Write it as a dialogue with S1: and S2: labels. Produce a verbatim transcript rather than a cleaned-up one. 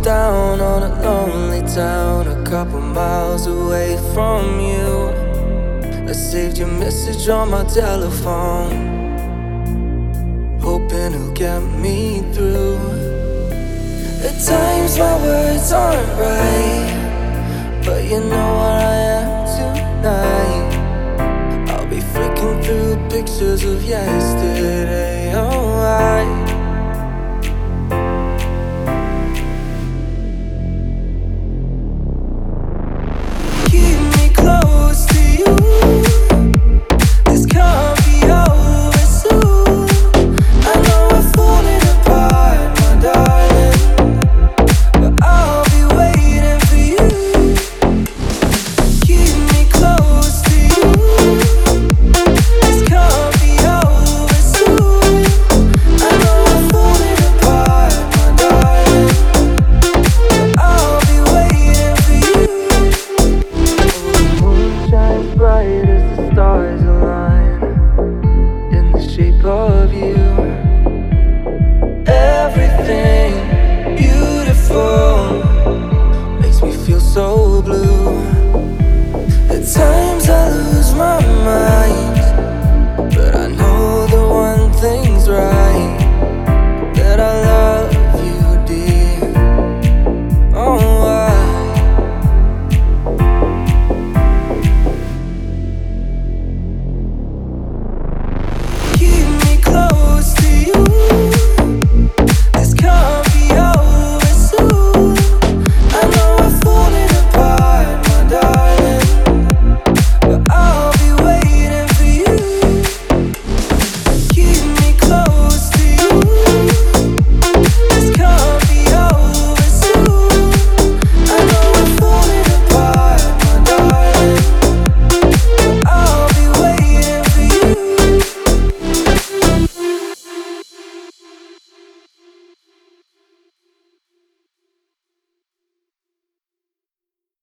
S1: down on a lonely town, a couple miles away from you. I saved your message on my telephone, hoping it'll get me through. At times my words aren't right, but you know where I am tonight. I'll be flicking through pictures of yesterday,